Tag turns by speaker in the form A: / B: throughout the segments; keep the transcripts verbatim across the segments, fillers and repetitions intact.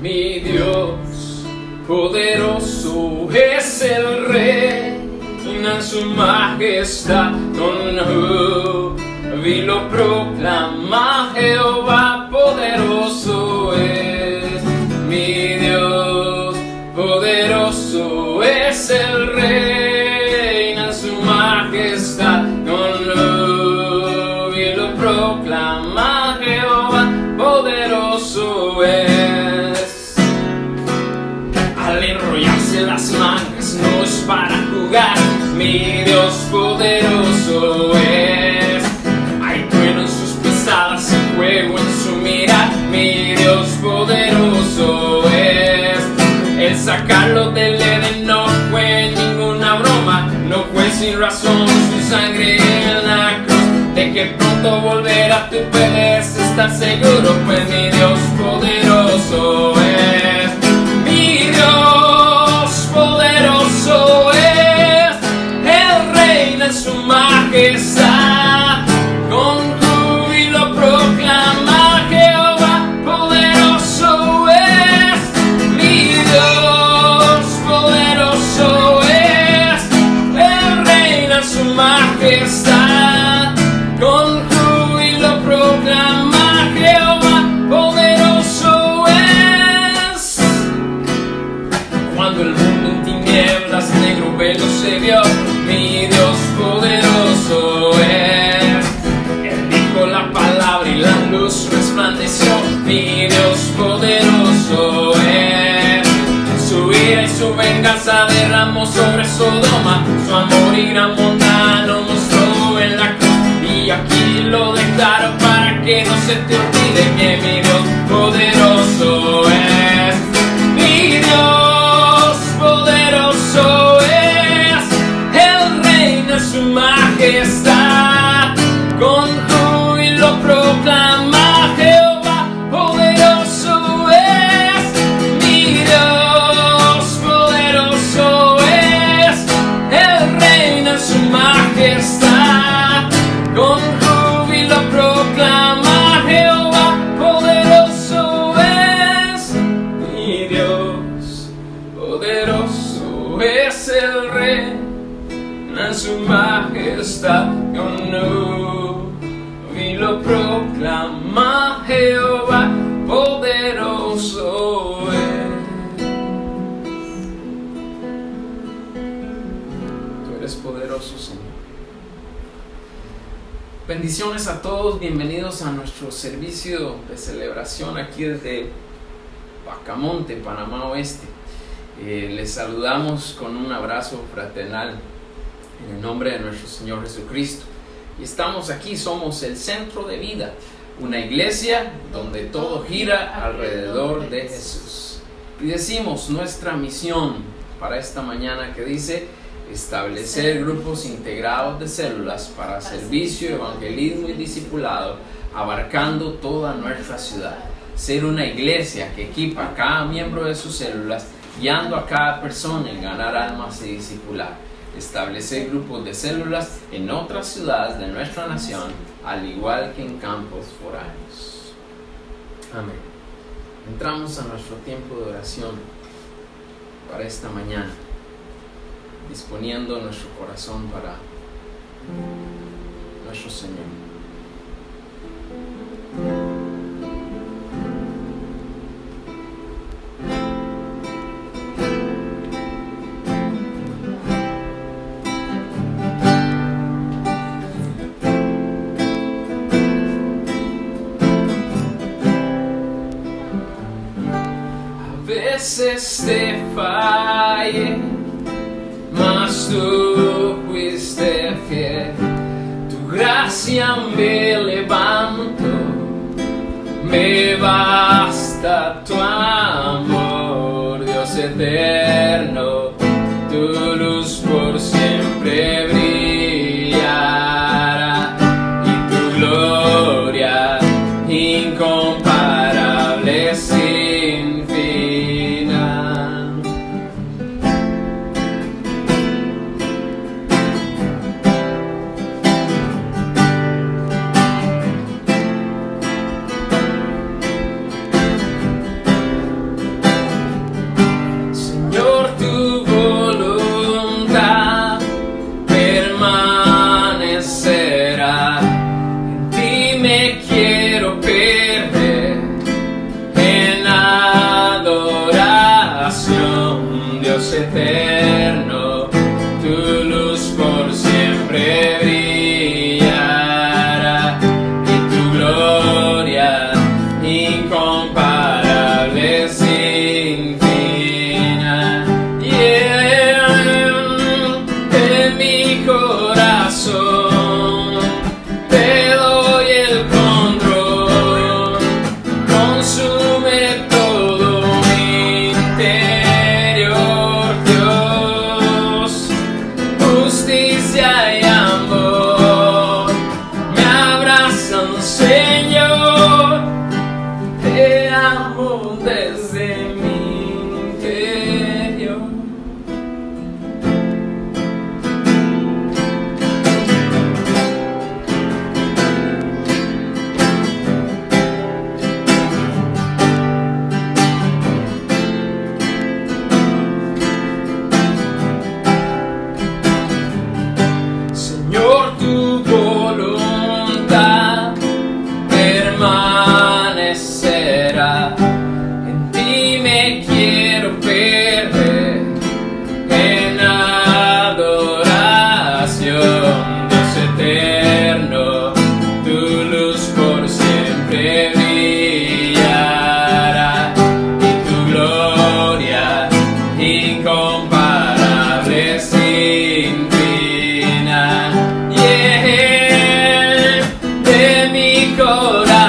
A: Mi Dios poderoso es el Rey, en su majestad con júbilo proclama Jehová poderoso es. Mi Dios poderoso es el Rey, en su majestad con júbilo proclama Jehová poderoso es. Al enrollarse las mangas no es para jugar, mi Dios poderoso es. Hay trueno en sus pisadas y fuego en su mirar, mi Dios poderoso es. El sacarlo del Edén no fue ninguna broma, no fue sin razón su sangre en la cruz. De que pronto volverá tú puedes estar seguro, pues mi Dios poderoso es. Mi Dios poderoso es, Él reina en su majestad, con júbilo proclama Jehová poderoso es. Mi Dios poderoso es, Él reina en su majestad, con júbilo proclama Jehová poderoso es. Cuando el mundo en tinieblas negro velo se vio, mi Dios poderoso es. Él dijo la palabra y la luz resplandeció, mi Dios poderoso es. Su ira y su venganza derramó sobre Sodoma, su amor y gran bondad nos mostró en la cruz. Y aquí lo declaro para que no se te olvide que mi Dios poderoso es. Mi Dios poderoso es, Él reina en su majestad, con júbilo proclama Jehová poderoso es. Mi Dios poderoso es, Él reina en su majestad, con júbilo proclama Jehová poderoso es. Mi Dios poderoso es el Rey, en su majestad con júbilo proclama Jehová poderoso es. Tú eres poderoso, Señor. Bendiciones a todos, bienvenidos a nuestro servicio de celebración aquí desde Bacamonte, Panamá Oeste. Eh, les saludamos con un abrazo fraternal en el nombre de nuestro Señor Jesucristo. Y estamos aquí, somos el Centro de Vida, una iglesia donde todo gira alrededor de Jesús. Y decimos nuestra misión para esta mañana que dice: establecer grupos integrados de células para servicio, evangelismo y discipulado, abarcando toda nuestra ciudad. Ser una iglesia que equipa a cada miembro de sus células, guiando a cada persona en ganar almas y discipular. Establecer grupos de células en otras ciudades de nuestra nación, al igual que en campos foráneos. Amén. Entramos a nuestro tiempo de oración para esta mañana, disponiendo nuestro corazón para nuestro Señor. A veces te fallé, mas tú fuiste fiel, tu gracia me levantó, me basta tu amor, Dios eterno, tu luz por siempre brillará, y tu gloria incomparable sin final.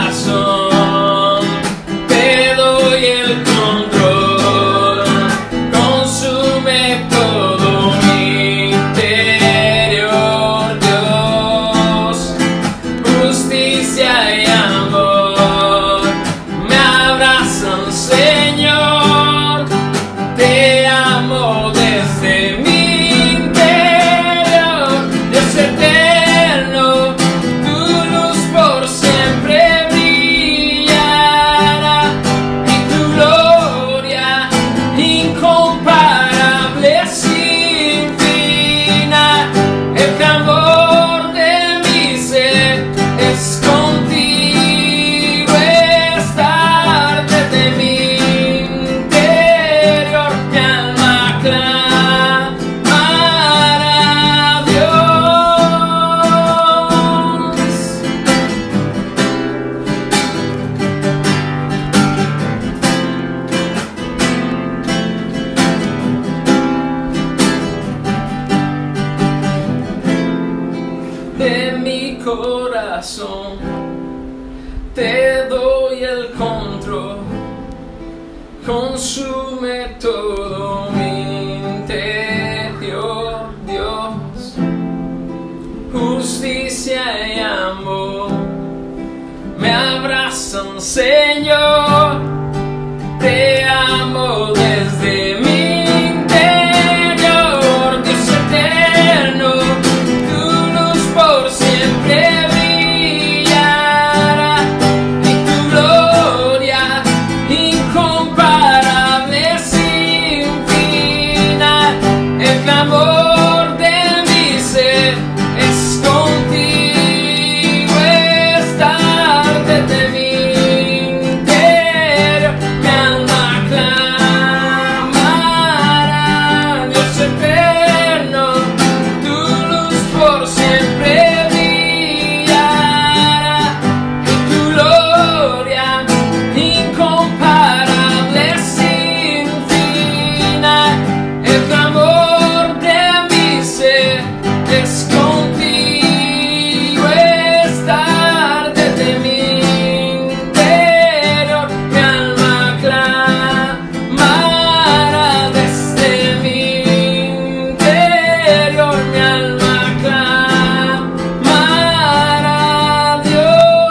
A: corazón, te doy el control, consume todo mi interior, Dios, justicia y amor, me abrazan, Señor, te amo desde mi interior, Dios eterno, tu luz por siempre brillará y tu gloria incomparable sin fina, el clamor de mi ser es contigo estar desde mi interior, mi alma clamará a Dios. De mi corazón te doy el control, consume todo mi interior, Dios, justicia y amor, me abrazan, Señor, te amo desde mi interior, Dios eterno, tu luz por siempre brillará y tu gloria incomparable sin fina, el clamor de mi ser es contigo estar desde mi interior, mi alma clamará, Dios eterno, tu luz por siempre brillará y tu gloria incomparable sin fina, el clamor de mi ser es contigo estar desde mi interior, mi alma clamará desde mi interior, mi alma clamará a Dios.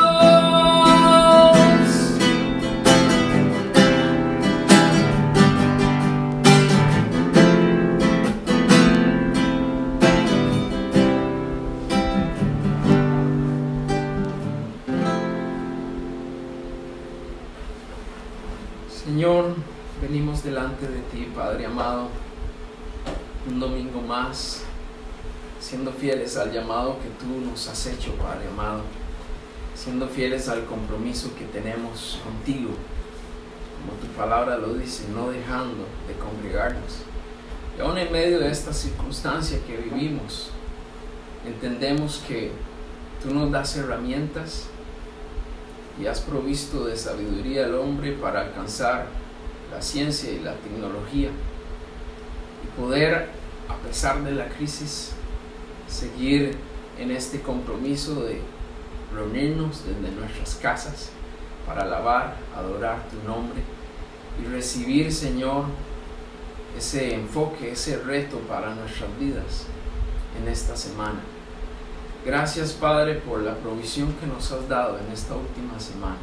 A: Señor, venimos delante de ti, Padre amado, un domingo más, siendo fieles al llamado que tú nos has hecho, Padre amado, siendo fieles al compromiso que tenemos contigo, como tu palabra lo dice, no dejando de congregarnos. Y aún en medio de esta circunstancia que vivimos, entendemos que tú nos das herramientas y has provisto de sabiduría al hombre para alcanzar la ciencia y la tecnología y poder, a pesar de la crisis, seguir en este compromiso de reunirnos desde nuestras casas para alabar, adorar tu nombre y recibir, Señor, ese enfoque, ese reto para nuestras vidas en esta semana. Gracias, Padre, por la provisión que nos has dado en esta última semana.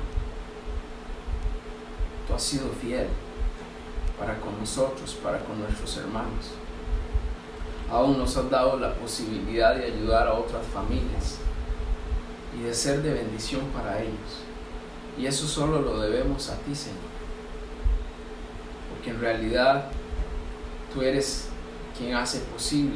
A: Tú has sido fiel para con nosotros, para con nuestros hermanos. Aún nos has dado la posibilidad de ayudar a otras familias y de ser de bendición para ellos. Y eso solo lo debemos a ti, Señor. Porque en realidad tú eres quien hace posible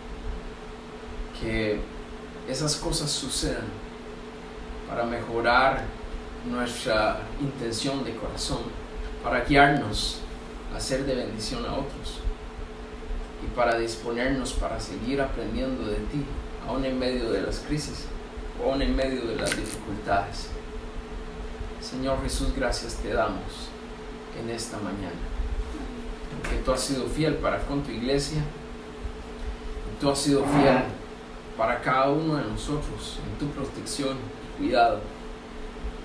A: que esas cosas sucedan para mejorar nuestra intención de corazón, para guiarnos a ser de bendición a otros y para disponernos para seguir aprendiendo de ti, aún en medio de las crisis, aún en medio de las dificultades. Señor Jesús, gracias te damos en esta mañana, porque tú has sido fiel para con tu iglesia, y tú has sido fiel para cada uno de nosotros en tu protección y cuidado. Y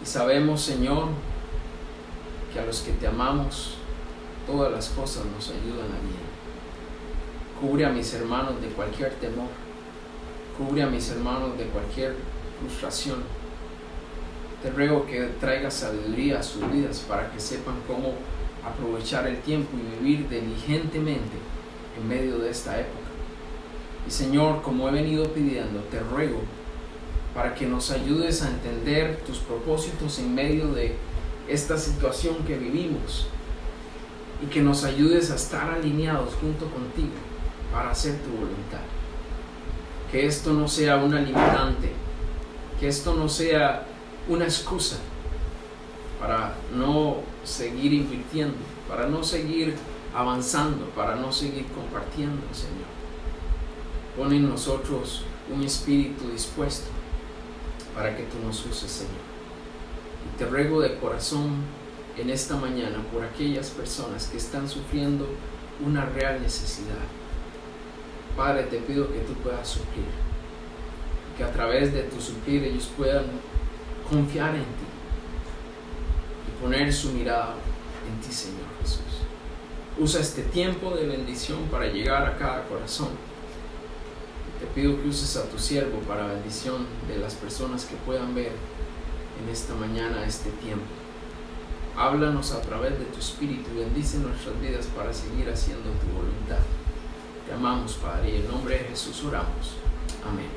A: sabemos, Señor, que a los que te amamos, todas las cosas nos ayudan a bien. Cubre a mis hermanos de cualquier temor. Cubre a mis hermanos de cualquier frustración. Te ruego que traigas sabiduría a sus vidas para que sepan cómo aprovechar el tiempo y vivir diligentemente en medio de esta época. Y Señor, como he venido pidiendo, te ruego para que nos ayudes a entender tus propósitos en medio de esta situación que vivimos y que nos ayudes a estar alineados junto contigo para hacer tu voluntad. Que esto no sea una limitante, que esto no sea una excusa para no seguir invirtiendo, para no seguir avanzando, para no seguir compartiendo, Señor. Pon en nosotros un espíritu dispuesto para que tú nos uses, Señor. Y te ruego de corazón en esta mañana por aquellas personas que están sufriendo una real necesidad. Padre, te pido que tú puedas suplir, que a través de tu suplir ellos puedan confiar en ti y poner su mirada en ti, Señor Jesús. Usa este tiempo de bendición para llegar a cada corazón. Te pido que uses a tu siervo para bendición de las personas que puedan ver en esta mañana este tiempo. Háblanos a través de tu Espíritu, bendice nuestras vidas para seguir haciendo tu voluntad. Te amamos, Padre, y en el nombre de Jesús oramos. Amén.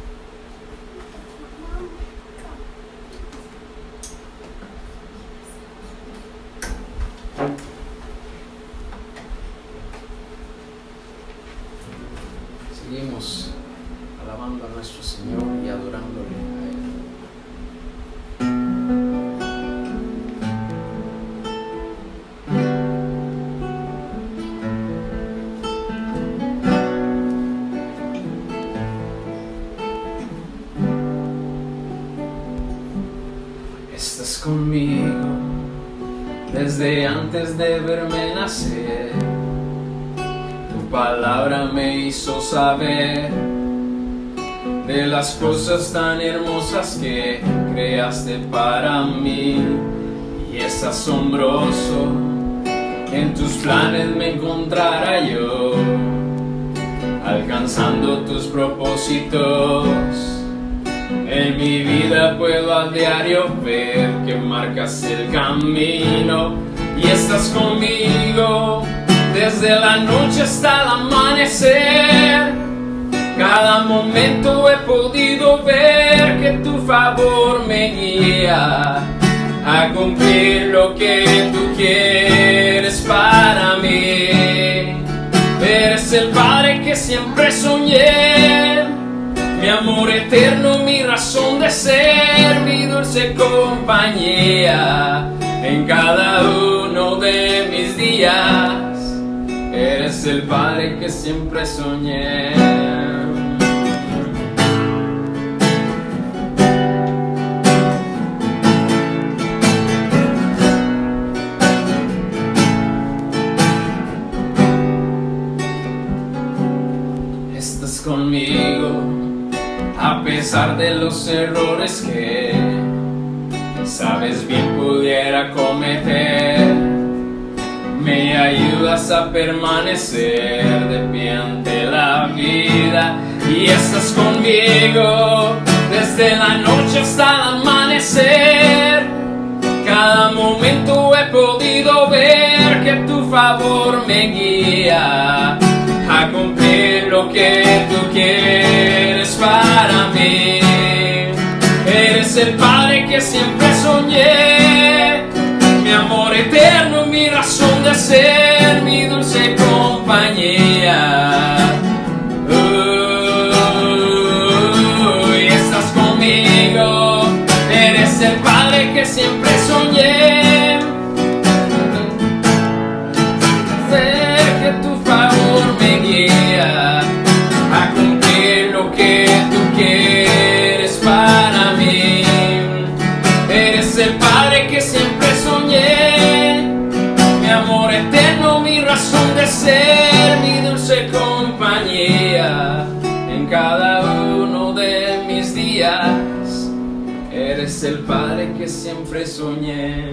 A: Seguimos alabando a nuestro Señor y adorándole a Él. Estás conmigo desde antes de verme nacer. Tu palabra me hizo saber de las cosas tan hermosas que creaste para mí. Y es asombroso que en tus planes me encontrara yo, alcanzando tus propósitos. En mi vida puedo a diario ver que marcas el camino y estás conmigo desde la noche hasta el amanecer. Cada momento he podido ver que tu favor me guía a cumplir lo que tú quieres para mí. Eres el Padre que siempre soñé, mi amor eterno, mi razón de ser, mi dulce compañía en cada uno de mis días. Eres el Padre que siempre soñé. Estás conmigo a pesar de los errores que sabes bien pudiera cometer. Me ayudas a permanecer de pie ante la vida y estás conmigo desde la noche hasta el amanecer. Cada momento he podido ver que tu favor me guía a cumplir lo que tú quieres para mí. Eres el Padre que siempre soñé, mi amor eterno, mi razón de ser, mi dulce compañía. Uy, estás conmigo, eres el Padre que siempre soñé. Sé que tu favor me guía a cumplir lo que tú quieres para mí. Eres el Padre que siempre soñé, mi amor eterno, mi razón de ser, mi dulce compañía en cada uno de mis días. Eres eres el Padre que siempre soñé.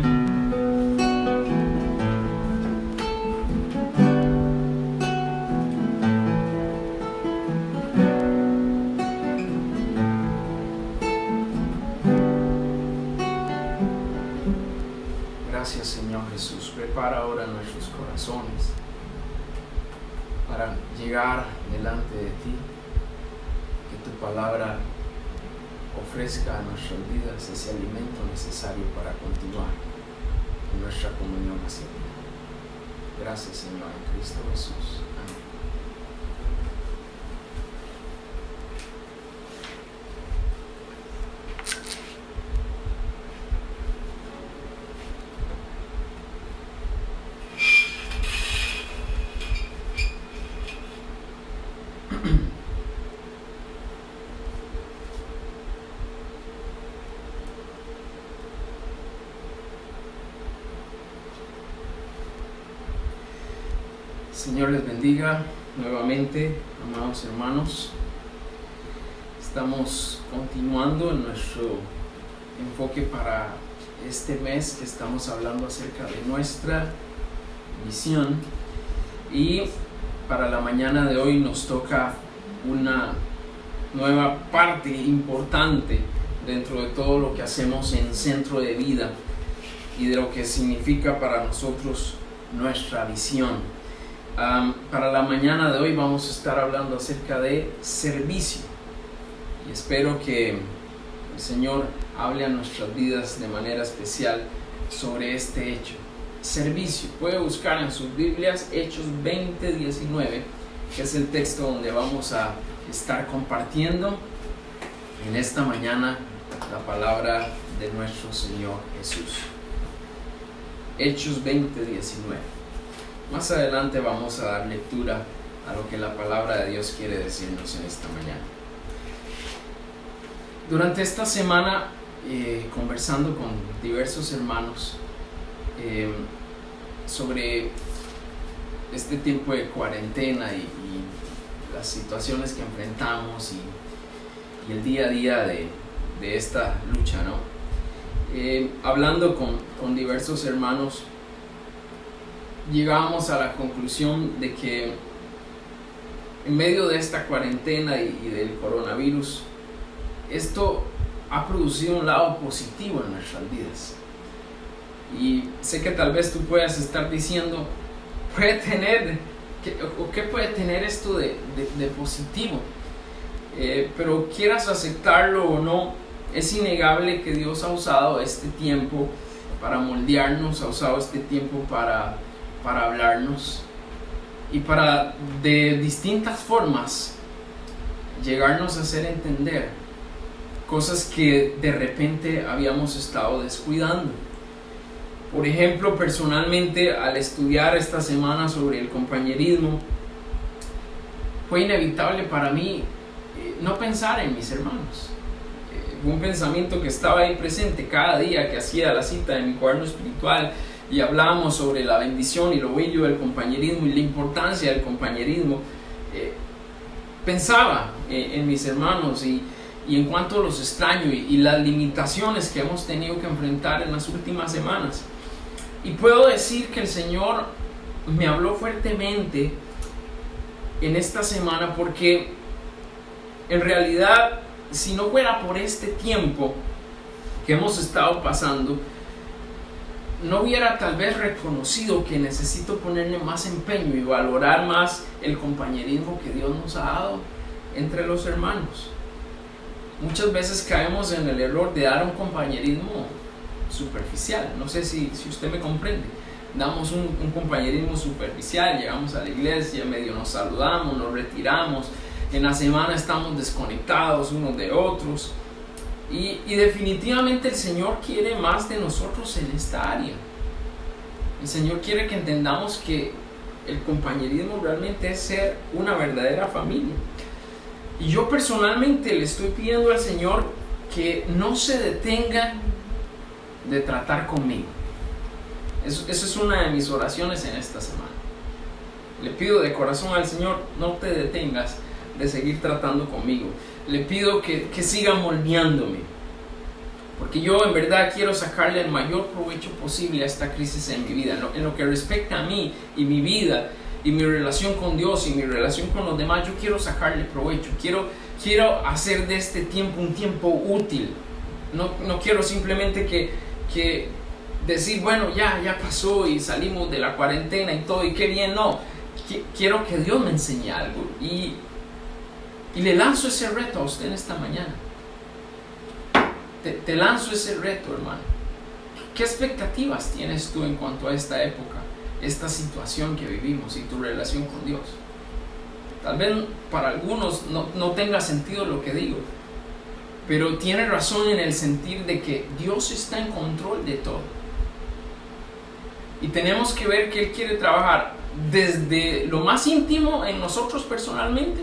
A: Gracias, Señor Jesús. Prepara ahora nuestros corazones para llegar delante de ti, que tu palabra ofrezca a nuestras vidas ese alimento necesario para continuar en nuestra comunión hacia ti. Gracias, Señor, en Cristo Jesús. Amén. Señor les bendiga nuevamente, amados hermanos. Estamos continuando en nuestro enfoque para este mes que estamos hablando acerca de nuestra visión, y para la mañana de hoy nos toca una nueva parte importante dentro de todo lo que hacemos en Centro de Vida y de lo que significa para nosotros nuestra visión. Um, para la mañana de hoy vamos a estar hablando acerca de servicio, y espero que el Señor hable a nuestras vidas de manera especial sobre este hecho. Servicio. Puede buscar en sus Biblias Hechos veinte diecinueve, que es el texto donde vamos a estar compartiendo en esta mañana la palabra de nuestro Señor Jesús. Hechos veinte diecinueve. Más adelante vamos a dar lectura a lo que la palabra de Dios quiere decirnos en esta mañana. Durante esta semana, eh, conversando con diversos hermanos eh, sobre este tiempo de cuarentena y, y las situaciones que enfrentamos y, y el día a día de, de esta lucha, ¿no? Eh, hablando con, con diversos hermanos, llegamos a la conclusión de que en medio de esta cuarentena y, y del coronavirus, esto ha producido un lado positivo en nuestras vidas. Y sé que tal vez tú puedas estar diciendo, puede tener, ¿qué, o qué puede tener esto de, de, de positivo? Eh, pero quieras aceptarlo o no, es innegable que Dios ha usado este tiempo para moldearnos, ha usado este tiempo para para hablarnos y para de distintas formas llegarnos a hacer entender cosas que de repente habíamos estado descuidando. Por ejemplo, personalmente, al estudiar esta semana sobre el compañerismo, fue inevitable para mí eh, no pensar en mis hermanos. Eh, fue un pensamiento que estaba ahí presente cada día que hacía la cita de mi cuaderno espiritual y hablábamos sobre la bendición y lo bello del compañerismo y la importancia del compañerismo. Eh, pensaba eh, en mis hermanos y, y en cuanto los extraño y, y las limitaciones que hemos tenido que enfrentar en las últimas semanas. Y puedo decir que el Señor me habló fuertemente en esta semana, porque en realidad, si no fuera por este tiempo que hemos estado pasando, no hubiera tal vez reconocido que necesito ponerle más empeño y valorar más el compañerismo que Dios nos ha dado entre los hermanos. Muchas veces caemos en el error de dar un compañerismo superficial. No sé si, si usted me comprende. Damos un, un compañerismo superficial, llegamos a la iglesia, medio nos saludamos, nos retiramos, en la semana estamos desconectados unos de otros. Y, y definitivamente el Señor quiere más de nosotros en esta área. El Señor quiere que entendamos que el compañerismo realmente es ser una verdadera familia. Y yo personalmente le estoy pidiendo al Señor que no se detenga de tratar conmigo. Eso, eso es una de mis oraciones en esta semana. Le pido de corazón al Señor, no te detengas de seguir tratando conmigo. Le pido que, que siga moldeándome. Porque yo en verdad quiero sacarle el mayor provecho posible a esta crisis en mi vida. En lo, en lo que respecta a mí y mi vida y mi relación con Dios y mi relación con los demás, yo quiero sacarle provecho. Quiero, quiero hacer de este tiempo un tiempo útil. No, no quiero simplemente que, que decir, bueno, ya, ya pasó y salimos de la cuarentena y todo, y qué bien. No, quiero que Dios me enseñe algo. Y, y le lanzo ese reto a usted en esta mañana. Te, te lanzo ese reto, hermano. ¿Qué expectativas tienes tú en cuanto a esta época, esta situación que vivimos y tu relación con Dios? Tal vez para algunos no, no tenga sentido lo que digo, pero tiene razón en el sentir de que Dios está en control de todo. Y tenemos que ver que Él quiere trabajar desde lo más íntimo en nosotros personalmente,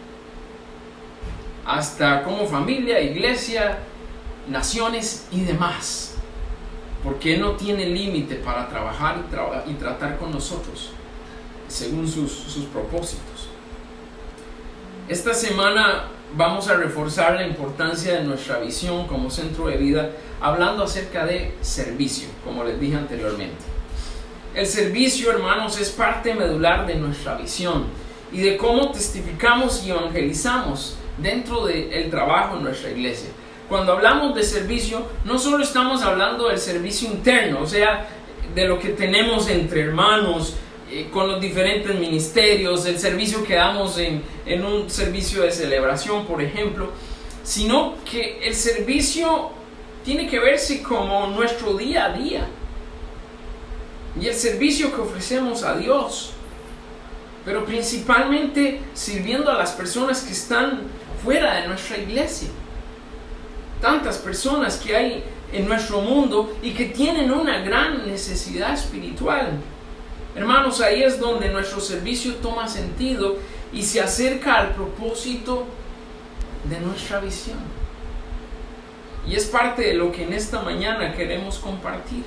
A: hasta como familia, iglesia, naciones y demás, porque Él no tiene límite para trabajar y, tra- y tratar con nosotros según sus, sus propósitos. Esta semana vamos a reforzar la importancia de nuestra visión como centro de vida, hablando acerca de servicio, como les dije anteriormente. El servicio, hermanos, es parte medular de nuestra visión y de cómo testificamos y evangelizamos dentro del trabajo en nuestra iglesia. Cuando hablamos de servicio, no solo estamos hablando del servicio interno, o sea, de lo que tenemos entre hermanos, eh, con los diferentes ministerios, el servicio que damos en, en un servicio de celebración, por ejemplo, sino que el servicio tiene que verse como nuestro día a día y el servicio que ofrecemos a Dios, pero principalmente sirviendo a las personas que están fuera de nuestra iglesia. Tantas personas que hay en nuestro mundo y que tienen una gran necesidad espiritual. Hermanos, ahí es donde nuestro servicio toma sentido y se acerca al propósito de nuestra visión. Y es parte de lo que en esta mañana queremos compartir.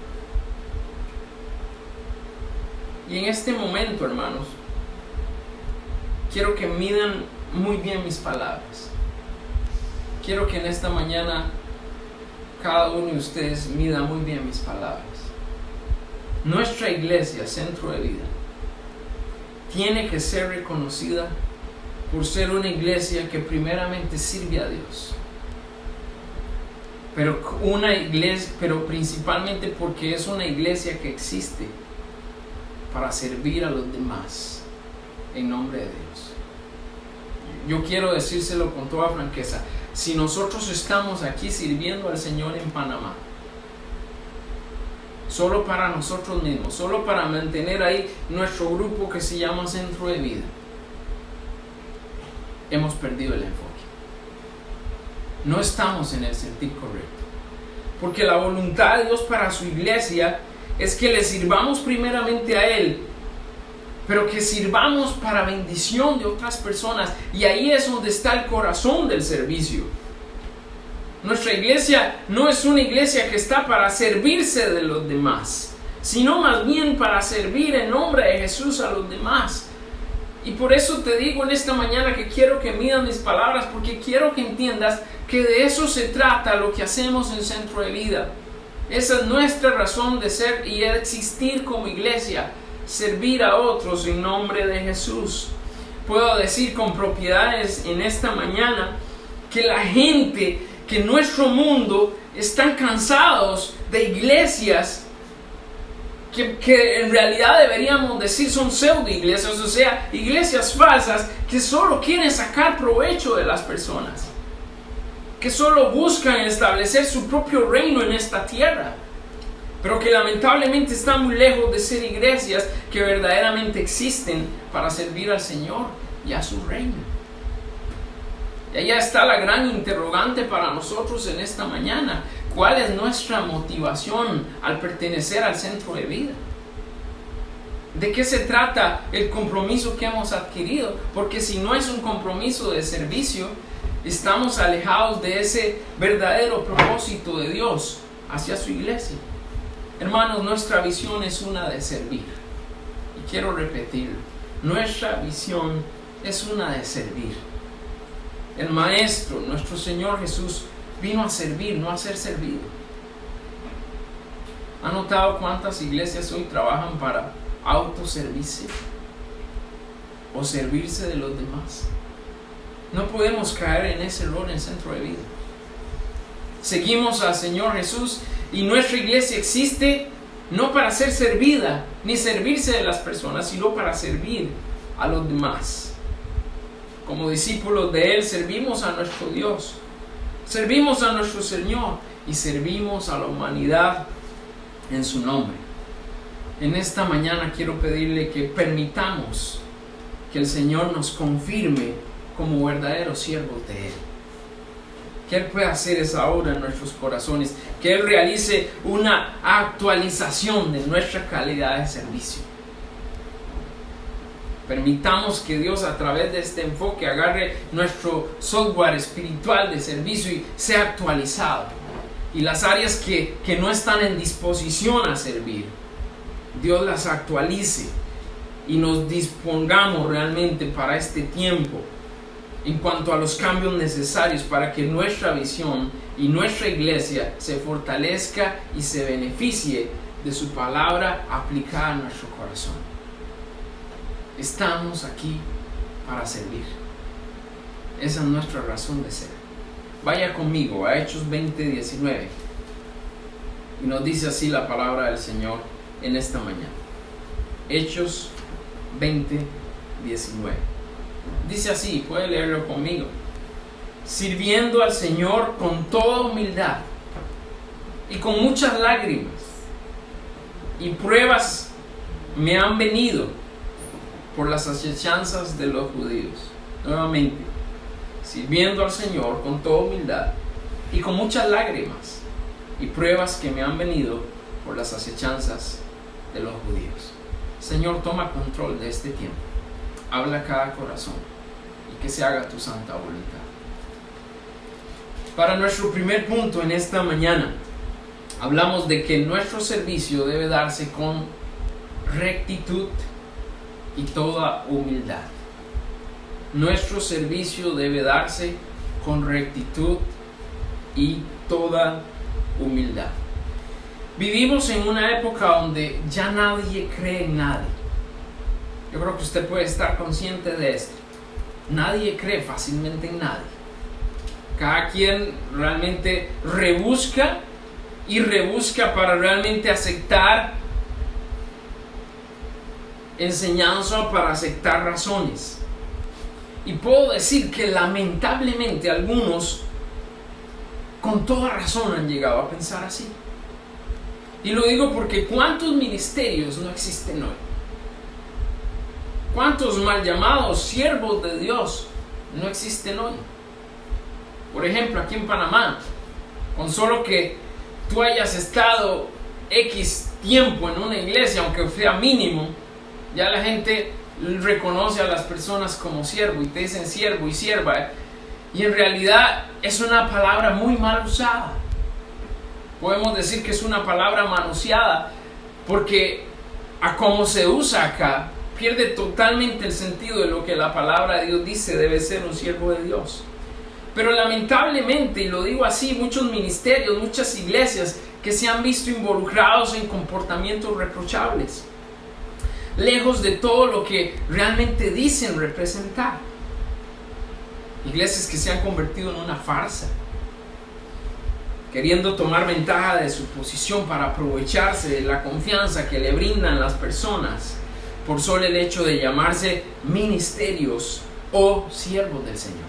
A: Y en este momento, hermanos, quiero que midan muy bien mis palabras. Quiero que en esta mañana cada uno de ustedes mida muy bien mis palabras. Nuestra iglesia, Centro de Vida, tiene que ser reconocida por ser una iglesia que primeramente sirve a Dios. Pero, una iglesia, pero principalmente porque es una iglesia que existe para servir a los demás en nombre de Dios. Yo quiero decírselo con toda franqueza. Si nosotros estamos aquí sirviendo al Señor en Panamá, solo para nosotros mismos, solo para mantener ahí nuestro grupo que se llama Centro de Vida, hemos perdido el enfoque. No estamos en el sentir correcto. Porque la voluntad de Dios para su iglesia es que le sirvamos primeramente a Él, pero que sirvamos para bendición de otras personas. Y ahí es donde está el corazón del servicio. Nuestra iglesia no es una iglesia que está para servirse de los demás, sino más bien para servir en nombre de Jesús a los demás. Y por eso te digo en esta mañana que quiero que midan mis palabras, porque quiero que entiendas que de eso se trata lo que hacemos en Centro de Vida. Esa es nuestra razón de ser y de existir como iglesia. Servir a otros en nombre de Jesús. Puedo decir con propiedades en esta mañana que la gente, que nuestro mundo están cansados de iglesias que, que en realidad deberíamos decir son pseudo iglesias, o sea, iglesias falsas que solo quieren sacar provecho de las personas, que solo buscan establecer su propio reino en esta tierra, pero que lamentablemente están muy lejos de ser iglesias que verdaderamente existen para servir al Señor y a su reino. Y allá está la gran interrogante para nosotros en esta mañana. ¿Cuál es nuestra motivación al pertenecer al Centro de Vida? ¿De qué se trata el compromiso que hemos adquirido? Porque si no es un compromiso de servicio, estamos alejados de ese verdadero propósito de Dios hacia su iglesia. Hermanos, nuestra visión es una de servir. Y quiero repetirlo. Nuestra visión es una de servir. El Maestro, nuestro Señor Jesús, vino a servir, no a ser servido. ¿Han notado cuántas iglesias hoy trabajan para autoservirse o servirse de los demás? No podemos caer en ese error en Centro de Vida. Seguimos al Señor Jesús y nuestra iglesia existe no para ser servida ni servirse de las personas, sino para servir a los demás. Como discípulos de Él servimos a nuestro Dios, servimos a nuestro Señor y servimos a la humanidad en su nombre. En esta mañana quiero pedirle que permitamos que el Señor nos confirme como verdaderos siervos de Él. Que Él pueda hacer esa obra en nuestros corazones, que Él realice una actualización de nuestra calidad de servicio. Permitamos que Dios a través de este enfoque agarre nuestro software espiritual de servicio y sea actualizado. Y las áreas que, que no están en disposición a servir, Dios las actualice y nos dispongamos realmente para este tiempo en cuanto a los cambios necesarios para que nuestra visión y nuestra iglesia se fortalezca y se beneficie de su palabra aplicada a nuestro corazón. Estamos aquí para servir. Esa es nuestra razón de ser. Vaya conmigo a Hechos veinte diecinueve y nos dice así la palabra del Señor en esta mañana. Hechos veinte diecinueve. Dice así, puede leerlo conmigo. Sirviendo al Señor con toda humildad y con muchas lágrimas y pruebas me han venido por las asechanzas de los judíos. Nuevamente, sirviendo al Señor con toda humildad y con muchas lágrimas y pruebas que me han venido por las asechanzas de los judíos. Señor, toma control de este tiempo. Habla a cada corazón y que se haga tu santa voluntad. Para nuestro primer punto en esta mañana, hablamos de que nuestro servicio debe darse con rectitud y toda humildad. Nuestro servicio debe darse con rectitud y toda humildad. Vivimos en una época donde ya nadie cree en nadie. Yo creo que usted puede estar consciente de esto. Nadie cree fácilmente en nadie. Cada quien realmente rebusca y rebusca para realmente aceptar enseñanza, para aceptar razones. Y puedo decir que lamentablemente algunos con toda razón han llegado a pensar así. Y lo digo porque ¿cuántos ministerios no existen hoy? ¿Cuántos mal llamados siervos de Dios no existen hoy? Por ejemplo, aquí en Panamá, con solo que tú hayas estado X tiempo en una iglesia, aunque sea mínimo, ya la gente reconoce a las personas como siervo y te dicen siervo y sierva, y en realidad es una palabra muy mal usada. Podemos decir que es una palabra manoseada porque a cómo se usa acá pierde totalmente el sentido de lo que la palabra de Dios dice debe ser un siervo de Dios. Pero lamentablemente, y lo digo así, muchos ministerios, muchas iglesias que se han visto involucrados en comportamientos reprochables, lejos de todo lo que realmente dicen representar. Iglesias que se han convertido en una farsa, queriendo tomar ventaja de su posición para aprovecharse de la confianza que le brindan las personas por solo el hecho de llamarse ministerios o siervos del Señor.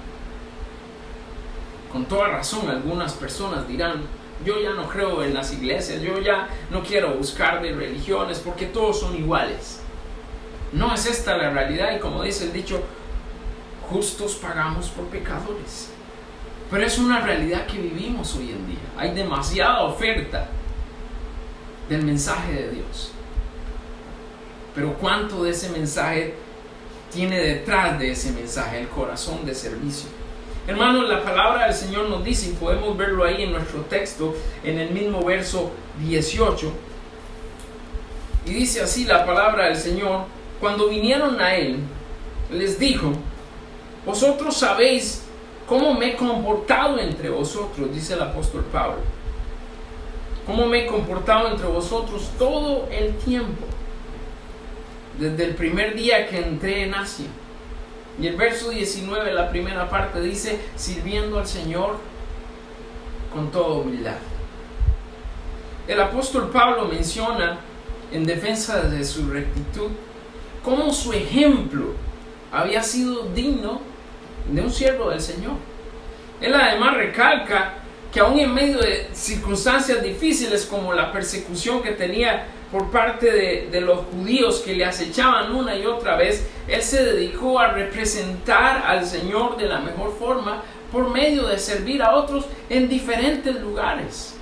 A: Con toda razón, algunas personas dirán: yo ya no creo en las iglesias, yo ya no quiero buscar de religiones porque todos son iguales. No es esta la realidad, y como dice el dicho, justos pagamos por pecadores. Pero es una realidad que vivimos hoy en día. Hay demasiada oferta del mensaje de Dios. Pero ¿cuánto de ese mensaje tiene detrás de ese mensaje el corazón de servicio? Hermanos, la palabra del Señor nos dice, y podemos verlo ahí en nuestro texto, en el mismo verso dieciocho, y dice así la palabra del Señor: cuando vinieron a Él, les dijo: vosotros sabéis ¿Cómo me he comportado entre vosotros? Dice el apóstol Pablo. ¿Cómo me he comportado entre vosotros todo el tiempo? Desde el primer día que entré en Asia. Y el verso diecinueve, la primera parte, dice, sirviendo al Señor con toda humildad. El apóstol Pablo menciona, en defensa de su rectitud, cómo su ejemplo había sido digno de un siervo del Señor. Él además recalca que aún en medio de circunstancias difíciles como la persecución que tenía por parte de, de los judíos que le acechaban una y otra vez, él se dedicó a representar al Señor de la mejor forma por medio de servir a otros en diferentes lugares.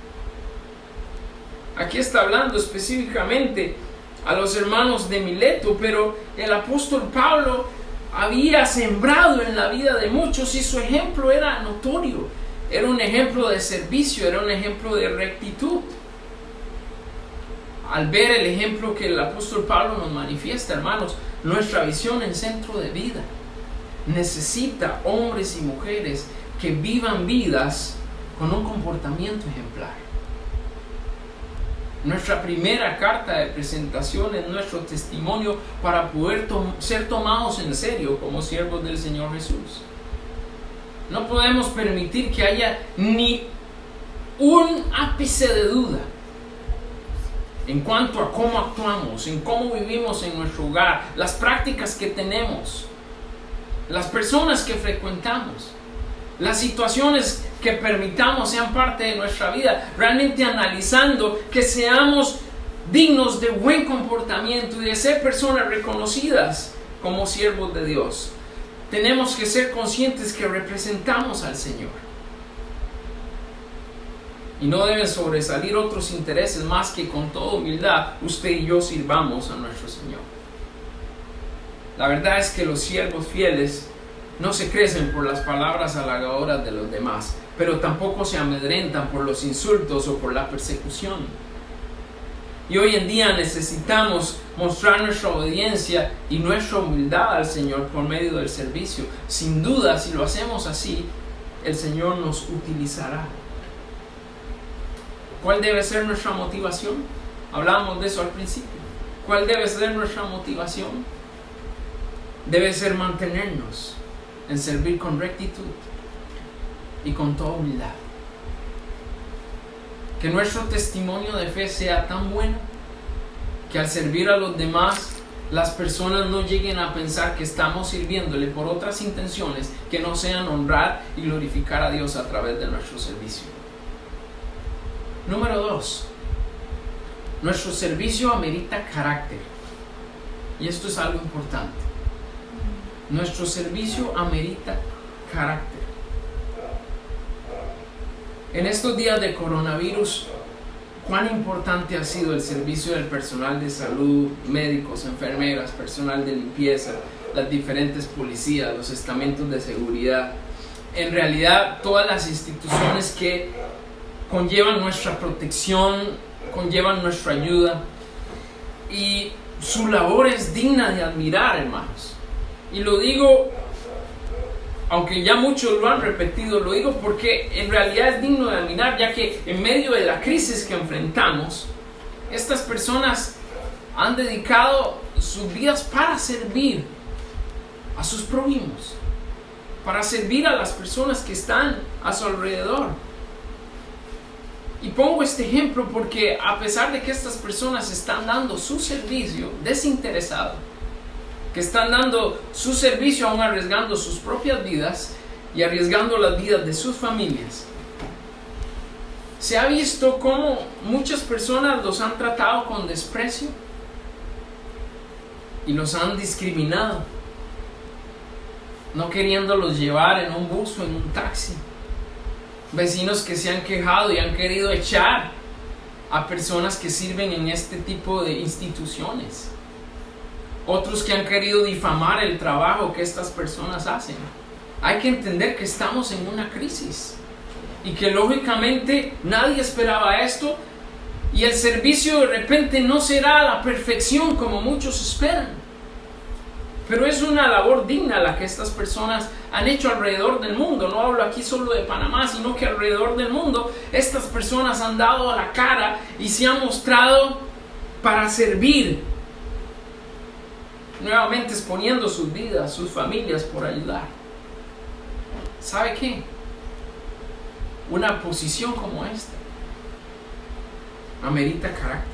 A: Aquí está hablando específicamente a los hermanos de Mileto, pero el apóstol Pablo había sembrado en la vida de muchos y su ejemplo era notorio. Era un ejemplo de servicio, era un ejemplo de rectitud. Al ver el ejemplo que el apóstol Pablo nos manifiesta, hermanos, nuestra visión en Centro de Vida necesita hombres y mujeres que vivan vidas con un comportamiento ejemplar. Nuestra primera carta de presentación es nuestro testimonio para poder tom- ser tomados en serio como siervos del Señor Jesús. No podemos permitir que haya ni un ápice de duda en cuanto a cómo actuamos, en cómo vivimos en nuestro hogar, las prácticas que tenemos, las personas que frecuentamos, las situaciones que permitamos sean parte de nuestra vida, realmente analizando que seamos dignos de buen comportamiento y de ser personas reconocidas como siervos de Dios. Tenemos que ser conscientes que representamos al Señor. Y no deben sobresalir otros intereses más que con toda humildad usted y yo sirvamos a nuestro Señor. La verdad es que los siervos fieles no se crecen por las palabras halagadoras de los demás, pero tampoco se amedrentan por los insultos o por la persecución. Y hoy en día necesitamos mostrar nuestra obediencia y nuestra humildad al Señor por medio del servicio. Sin duda, si lo hacemos así, el Señor nos utilizará. ¿Cuál debe ser nuestra motivación? Hablábamos de eso al principio. ¿Cuál debe ser nuestra motivación? Debe ser mantenernos en servir con rectitud y con toda humildad. Que nuestro testimonio de fe sea tan bueno que al servir a los demás, las personas no lleguen a pensar que estamos sirviéndole por otras intenciones que no sean honrar y glorificar a Dios a través de nuestro servicio. Número dos, nuestro servicio amerita carácter. Y esto es algo importante. Nuestro servicio amerita carácter. En estos días de coronavirus, cuán importante ha sido el servicio del personal de salud, médicos, enfermeras, personal de limpieza, las diferentes policías, los estamentos de seguridad. En realidad, todas las instituciones que conllevan nuestra protección, conllevan nuestra ayuda, y su labor es digna de admirar, hermanos. Y lo digo, aunque ya muchos lo han repetido, lo digo porque en realidad es digno de admirar, ya que en medio de la crisis que enfrentamos, estas personas han dedicado sus vidas para servir a sus prójimos, para servir a las personas que están a su alrededor. Y pongo este ejemplo porque a pesar de que estas personas están dando su servicio desinteresado, que están dando su servicio aún arriesgando sus propias vidas y arriesgando las vidas de sus familias, se ha visto cómo muchas personas los han tratado con desprecio y los han discriminado, no queriéndolos llevar en un bus o en un taxi. Vecinos que se han quejado y han querido echar a personas que sirven en este tipo de instituciones. Otros que han querido difamar el trabajo que estas personas hacen. Hay que entender que estamos en una crisis y que lógicamente nadie esperaba esto, y el servicio de repente no será a la perfección como muchos esperan. Pero es una labor digna la que estas personas han hecho alrededor del mundo. No hablo aquí solo de Panamá, sino que alrededor del mundo estas personas han dado la cara y se han mostrado para servir, nuevamente exponiendo sus vidas, sus familias por ayudar. ¿Sabe qué? Una posición como esta amerita carácter.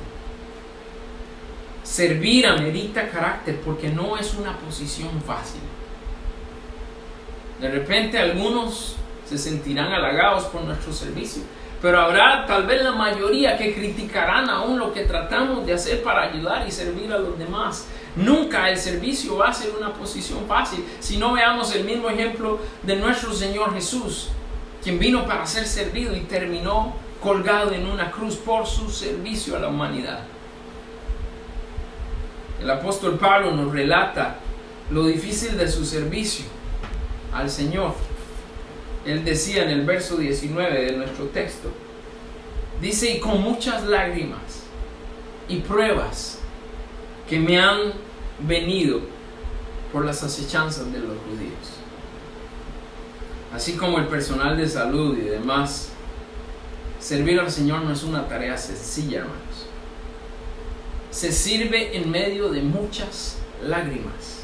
A: Servir amerita carácter porque no es una posición fácil. De repente algunos se sentirán halagados por nuestro servicio, pero habrá tal vez la mayoría que criticarán aún lo que tratamos de hacer para ayudar y servir a los demás. Nunca el servicio va a ser una posición fácil. Si no, veamos el mismo ejemplo de nuestro Señor Jesús, quien vino para ser servido y terminó colgado en una cruz por su servicio a la humanidad. El apóstol Pablo nos relata lo difícil de su servicio al Señor. Él decía en el verso diecinueve de nuestro texto, dice: y con muchas lágrimas y pruebas que me han venido por las acechanzas de los judíos. Así como el personal de salud y demás, servir al Señor no es una tarea sencilla, hermanos. Se sirve en medio de muchas lágrimas,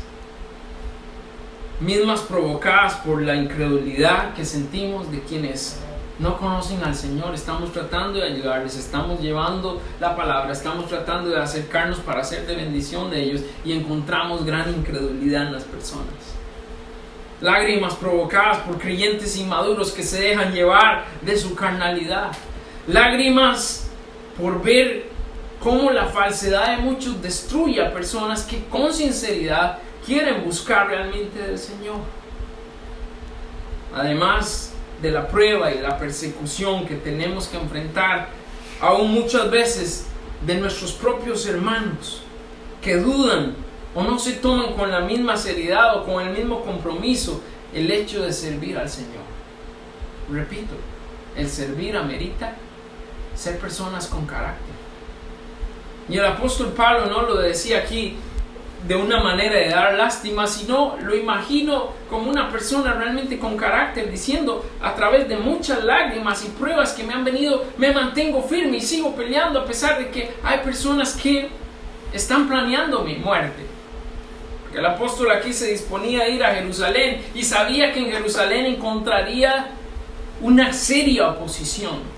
A: mismas provocadas por la incredulidad que sentimos de quienes no conocen al Señor. Estamos tratando de ayudarles, estamos llevando la palabra, estamos tratando de acercarnos para ser de bendición de ellos, y encontramos gran incredulidad en las personas. Lágrimas provocadas por creyentes inmaduros que se dejan llevar de su carnalidad. Lágrimas por ver cómo la falsedad de muchos destruye a personas que con sinceridad quieren buscar realmente del Señor. Además de la prueba y la persecución que tenemos que enfrentar, aún muchas veces de nuestros propios hermanos que dudan o no se toman con la misma seriedad o con el mismo compromiso el hecho de servir al Señor. Repito, el servir amerita ser personas con carácter. Y el apóstol Pablo no lo decía aquí de una manera de dar lástima, sino lo imagino como una persona realmente con carácter, diciendo: a través de muchas lágrimas y pruebas que me han venido, me mantengo firme y sigo peleando a pesar de que hay personas que están planeando mi muerte. Porque el apóstol aquí se disponía a ir a Jerusalén y sabía que en Jerusalén encontraría una seria oposición.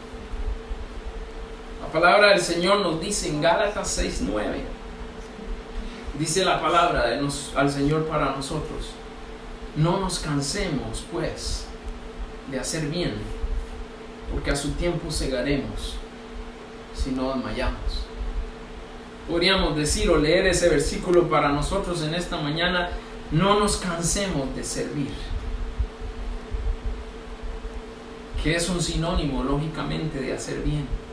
A: La palabra del Señor nos dice en Gálatas seis nueve, dice la palabra de nos, al Señor para nosotros: no nos cansemos pues de hacer bien, porque a su tiempo segaremos si no desmayamos. Podríamos decir o leer ese versículo para nosotros en esta mañana: no nos cansemos de servir, que es un sinónimo lógicamente de hacer bien.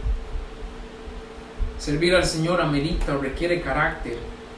A: Servir al Señor amerita o requiere carácter,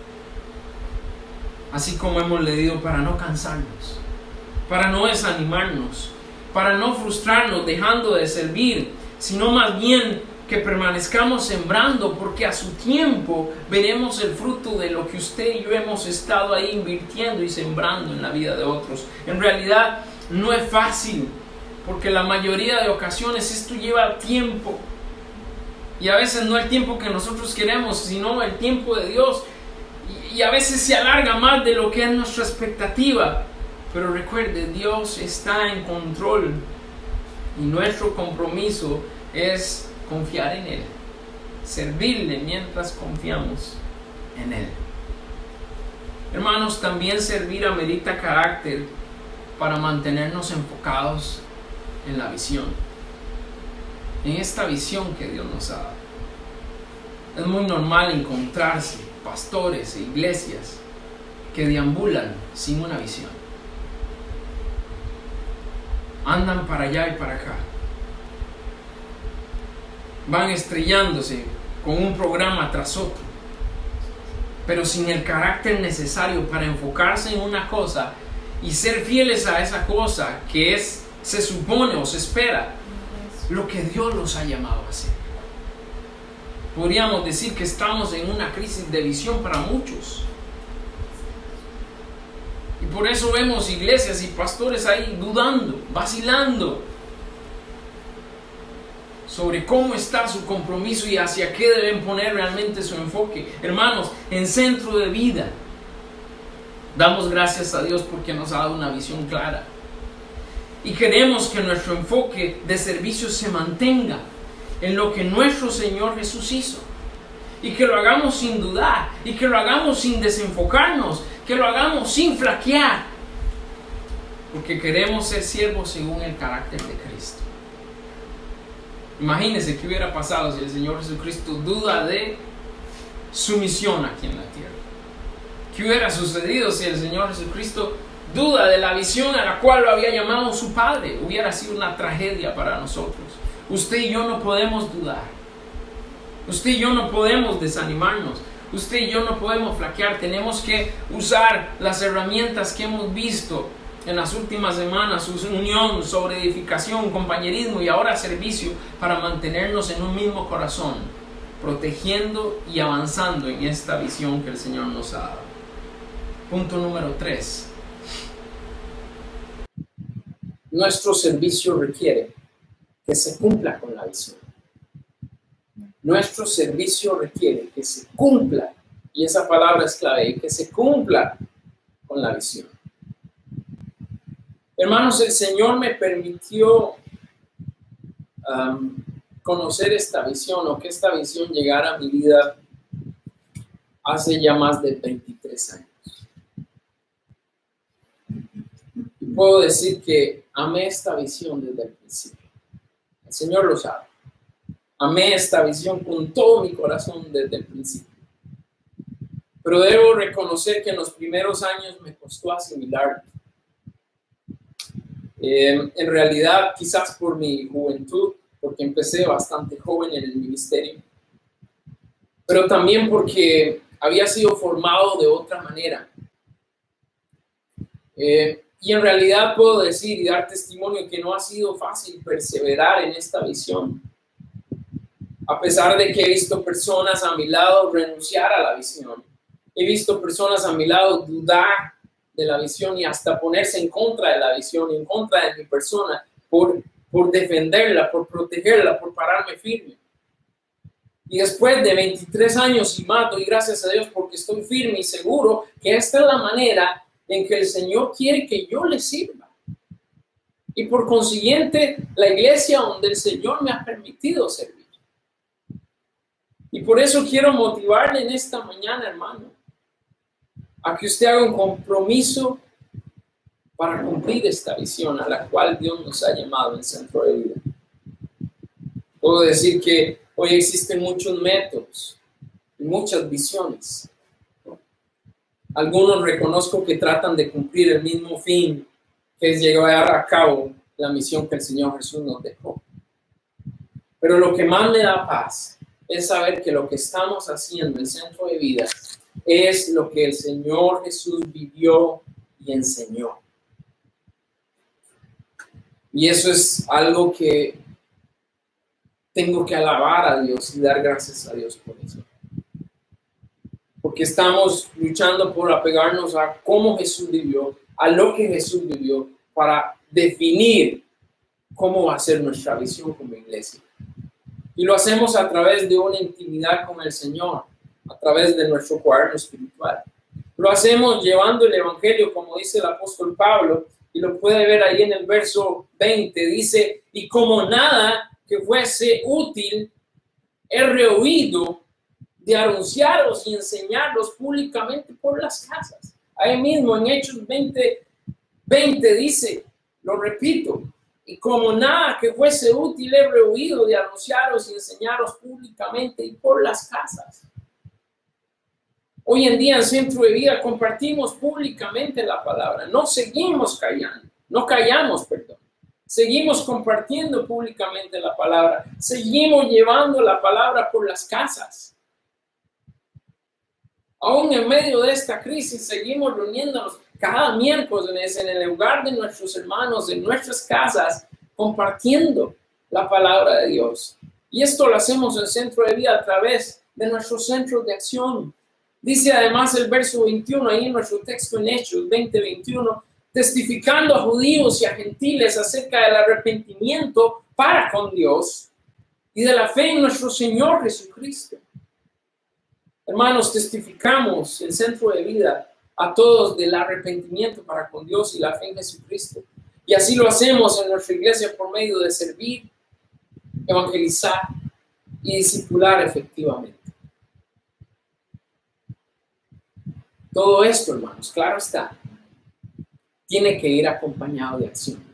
A: así como hemos leído, para no cansarnos, para no desanimarnos, para no frustrarnos dejando de servir, sino más bien que permanezcamos sembrando, porque a su tiempo veremos el fruto de lo que usted y yo hemos estado ahí invirtiendo y sembrando en la vida de otros. En realidad no es fácil, porque la mayoría de ocasiones esto lleva tiempo. Y a veces no el tiempo que nosotros queremos, sino el tiempo de Dios. Y, y a veces se alarga más de lo que es nuestra expectativa. Pero recuerde, Dios está en control. Y nuestro compromiso es confiar en Él. Servirle mientras confiamos en Él. Hermanos, también servir amerita carácter para mantenernos enfocados en la visión. En esta visión que Dios nos ha dado. Es muy normal encontrarse pastores e iglesias que deambulan sin una visión. Andan para allá y para acá. Van estrellándose con un programa tras otro, pero sin el carácter necesario para enfocarse en una cosa y ser fieles a esa cosa que es, se supone o se espera, lo que Dios los ha llamado a hacer. Podríamos decir que estamos en una crisis de visión para muchos. por eso vemos iglesias y pastores ahí dudando, vacilando sobre cómo está su compromiso y hacia qué deben poner realmente su enfoque. Hermanos, en Centro de Vida, damos gracias a Dios porque nos ha dado una visión clara. Y queremos que nuestro enfoque de servicio se mantenga en lo que nuestro Señor Jesús hizo. Y que lo hagamos sin dudar, y que lo hagamos sin desenfocarnos, que lo hagamos sin flaquear. Porque queremos ser siervos según el carácter de Cristo. Imagínense qué hubiera pasado si el Señor Jesucristo duda de su misión aquí en la tierra. ¿Qué hubiera sucedido si el Señor Jesucristo duda de la visión a la cual lo había llamado su Padre? Hubiera sido una tragedia para nosotros. Usted y yo no podemos dudar. Usted y yo no podemos desanimarnos. Usted y yo no podemos flaquear. Tenemos que usar las herramientas que hemos visto en las últimas semanas, su unión sobre edificación, compañerismo y ahora servicio, para mantenernos en un mismo corazón, protegiendo y avanzando en esta visión que el Señor nos ha dado. Punto número tres. Nuestro servicio requiere que se cumpla con la visión. Nuestro servicio requiere que se cumpla, y esa palabra es clave, que se cumpla con la visión. Hermanos, el Señor me permitió um, conocer esta visión, o que esta visión llegara a mi vida hace ya más de veintitrés años. Y puedo decir que amé esta visión desde el principio. El Señor lo sabe. Amé esta visión con todo mi corazón desde el principio. Pero debo reconocer que en los primeros años me costó asimilarlo. Eh, en realidad, quizás por mi juventud, porque empecé bastante joven en el ministerio, pero también porque había sido formado de otra manera. Eh, y en realidad puedo decir y dar testimonio que no ha sido fácil perseverar en esta visión. A pesar de que he visto personas a mi lado renunciar a la visión, he visto personas a mi lado dudar de la visión y hasta ponerse en contra de la visión, en contra de mi persona, por, por defenderla, por protegerla, por pararme firme. Y después de veintitrés años y más, doy gracias a Dios porque estoy firme y seguro que esta es la manera en que el Señor quiere que yo le sirva. Y por consiguiente, la iglesia donde el Señor me ha permitido servir. Y por eso quiero motivarle en esta mañana, hermano, a que usted haga un compromiso para cumplir esta visión a la cual Dios nos ha llamado en Centro de Vida. Puedo decir que hoy existen muchos métodos y muchas visiones. Algunos reconozco que tratan de cumplir el mismo fin, que es llevar a cabo la misión que el Señor Jesús nos dejó. Pero lo que más me da paz es saber que lo que estamos haciendo en Centro de Vida es lo que el Señor Jesús vivió y enseñó. Y eso es algo que tengo que alabar a Dios y dar gracias a Dios por eso. Porque estamos luchando por apegarnos a cómo Jesús vivió, a lo que Jesús vivió, para definir cómo va a ser nuestra visión como iglesia. Y lo hacemos a través de una intimidad con el Señor, a través de nuestro cuaderno espiritual. Lo hacemos llevando el Evangelio, como dice el apóstol Pablo, y lo puede ver ahí en el verso veinte, dice, y como nada que fuese útil, he rehuido de anunciaros y enseñarlos públicamente por las casas. Ahí mismo en Hechos veinte, veinte dice, lo repito, y como nada que fuese útil, he rehuido de anunciaros y enseñaros públicamente y por las casas. Hoy en día en Centro de Vida compartimos públicamente la palabra. No seguimos callando, no callamos, perdón. Seguimos compartiendo públicamente la palabra. Seguimos llevando la palabra por las casas. Aún en medio de esta crisis seguimos reuniéndonos cada miércoles en el lugar de nuestros hermanos, en nuestras casas, compartiendo la palabra de Dios. Y esto lo hacemos en Centro de Vida a través de nuestros centros de acción. Dice además el verso veintiuno, ahí en nuestro texto en Hechos veinte, veintiuno, testificando a judíos y a gentiles acerca del arrepentimiento para con Dios y de la fe en nuestro Señor Jesucristo. Hermanos, testificamos el centro de vida a todos del arrepentimiento para con Dios y la fe en Jesucristo. Y así lo hacemos en nuestra iglesia por medio de servir, evangelizar y discipular efectivamente. Todo esto, hermanos, claro está, tiene que ir acompañado de acción.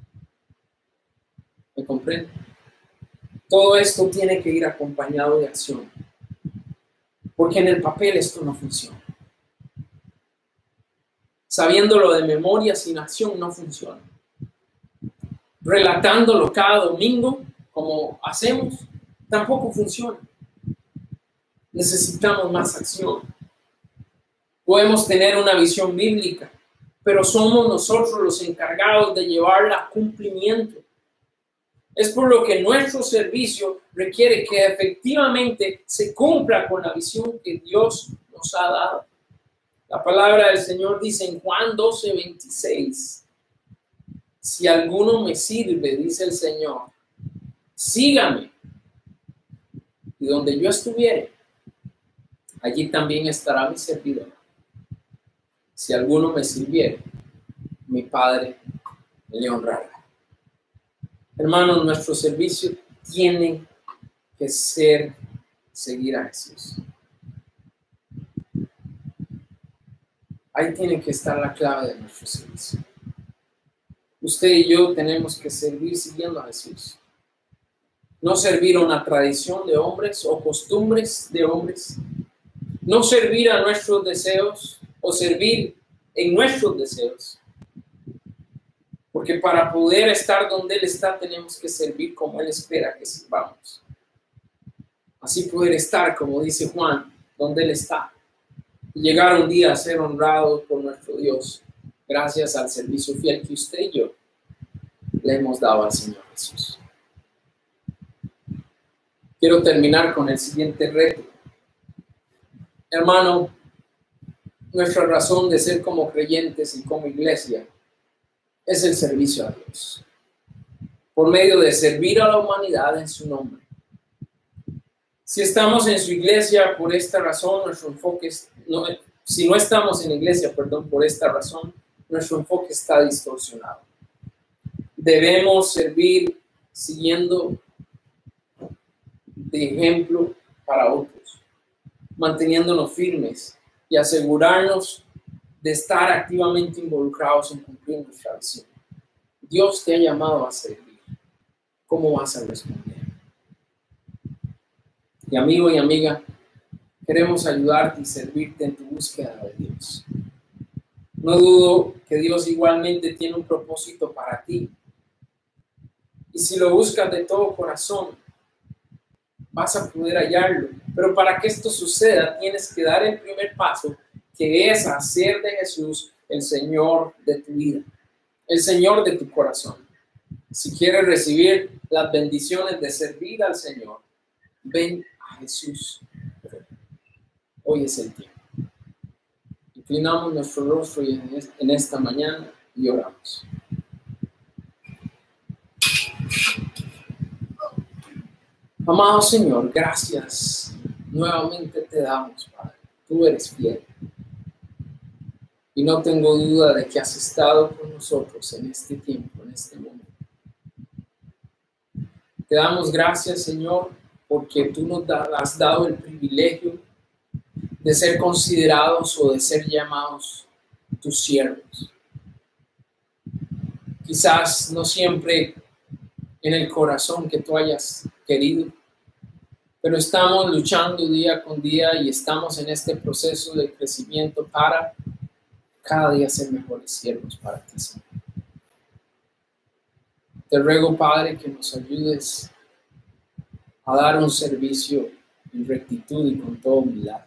A: ¿Me comprenden? Todo esto tiene que ir acompañado de acción. Porque en el papel esto no funciona. Sabiéndolo de memoria sin acción no funciona. Relatándolo cada domingo, como hacemos, tampoco funciona. Necesitamos más acción. Podemos tener una visión bíblica, pero somos nosotros los encargados de llevarla a cumplimiento. Es por lo que nuestro servicio requiere que efectivamente se cumpla con la visión que Dios nos ha dado. La palabra del Señor dice en Juan doce, veintiséis, si alguno me sirve, dice el Señor, sígame, y donde yo estuviere, allí también estará mi servidor. Si alguno me sirviere, mi Padre le honrará. Hermanos, nuestro servicio tiene que ser seguir a Jesús. Ahí tiene que estar la clave de nuestro servicio. Usted y yo tenemos que servir siguiendo a Jesús. No servir a una tradición de hombres o costumbres de hombres. No servir a nuestros deseos o servir en nuestros deseos. Porque para poder estar donde Él está, tenemos que servir como Él espera que sirvamos. Así poder estar, como dice Juan, donde Él está. Y llegar un día a ser honrados por nuestro Dios, gracias al servicio fiel que usted y yo le hemos dado al Señor Jesús. Quiero terminar con el siguiente reto. Hermano, nuestra razón de ser como creyentes y como iglesia es el servicio a Dios, por medio de servir a la humanidad en su nombre. Si estamos en su iglesia por esta razón, nuestro enfoque es, no, si no estamos en la iglesia, perdón, por esta razón, nuestro enfoque está distorsionado. Debemos servir siguiendo de ejemplo para otros, manteniéndonos firmes y asegurarnos de estar activamente involucrados en cumplir nuestra visión. Dios te ha llamado a servir. ¿Cómo vas a responder? Y amigo y amiga, queremos ayudarte y servirte en tu búsqueda de Dios. No dudo que Dios igualmente tiene un propósito para ti. Y si lo buscas de todo corazón, vas a poder hallarlo. Pero para que esto suceda, tienes que dar el primer paso, que es hacer de Jesús el Señor de tu vida, el Señor de tu corazón. Si quieres recibir las bendiciones de servir al Señor, ven a Jesús. Hoy es el tiempo. Inclinamos nuestro rostro en esta mañana y oramos. Amado Señor, gracias. Nuevamente te damos, Padre. Tú eres fiel. Y no tengo duda de que has estado con nosotros en este tiempo, en este momento. Te damos gracias, Señor, porque tú nos has dado el privilegio de ser considerados o de ser llamados tus siervos. Quizás no siempre en el corazón que tú hayas querido, pero estamos luchando día con día y estamos en este proceso de crecimiento para cada día ser mejores siervos para ti, Señor. Te ruego, Padre, que nos ayudes a dar un servicio en rectitud y con toda humildad.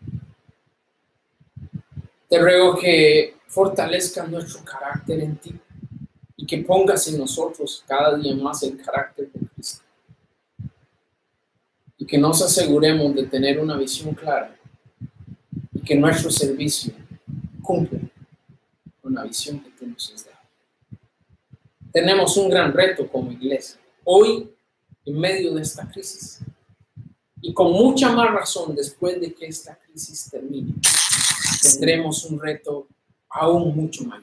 A: Te ruego que fortalezcas nuestro carácter en ti y que pongas en nosotros cada día más el carácter de Cristo. Y que nos aseguremos de tener una visión clara que nuestro servicio cumpla con la visión que tú nos has dado. Tenemos un gran reto como iglesia, hoy en medio de esta crisis. Y con mucha más razón, después de que esta crisis termine, tendremos un reto aún mucho mayor.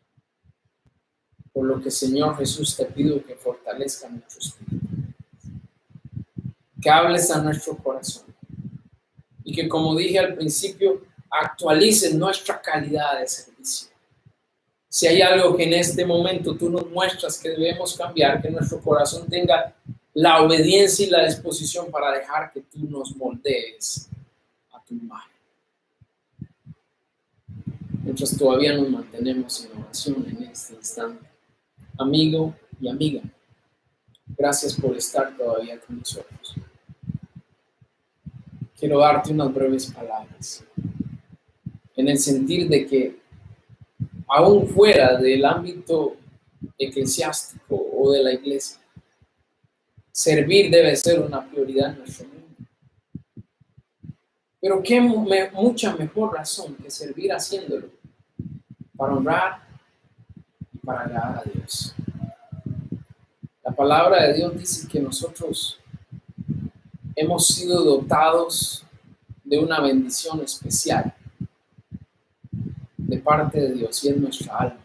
A: Por lo que, Señor Jesús, te pido que fortalezca nuestro espíritu, que hables a nuestro corazón y que, como dije al principio, actualices nuestra calidad de servicio. Si hay algo que en este momento tú nos muestras que debemos cambiar, que nuestro corazón tenga la obediencia y la disposición para dejar que tú nos moldees a tu imagen. Mientras todavía nos mantenemos en oración en este instante, amigo y amiga, gracias por estar todavía con nosotros. Quiero darte unas breves palabras en el sentir de que aún fuera del ámbito eclesiástico o de la iglesia, servir debe ser una prioridad en nuestro mundo. Pero qué me, mucha mejor razón que servir haciéndolo para honrar y para agradar a Dios. La palabra de Dios dice que nosotros hemos sido dotados de una bendición especial de parte de Dios, y es nuestra alma,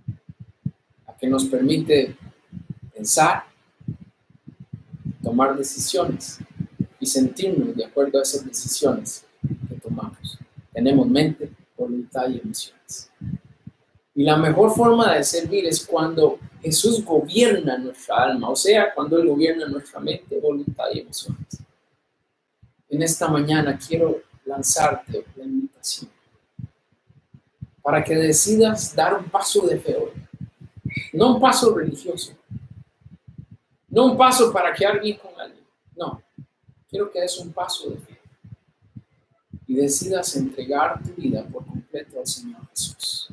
A: la que nos permite pensar, tomar decisiones y sentirnos de acuerdo a esas decisiones que tomamos. Tenemos mente, voluntad y emociones. Y la mejor forma de servir es cuando Jesús gobierna nuestra alma, o sea, cuando Él gobierna nuestra mente, voluntad y emociones. En esta mañana quiero lanzarte la invitación para que decidas dar un paso de fe hoy. No un paso religioso, no un paso para quedar bien con alguien, no. Quiero que des un paso de fe y decidas entregar tu vida por completo al Señor Jesús.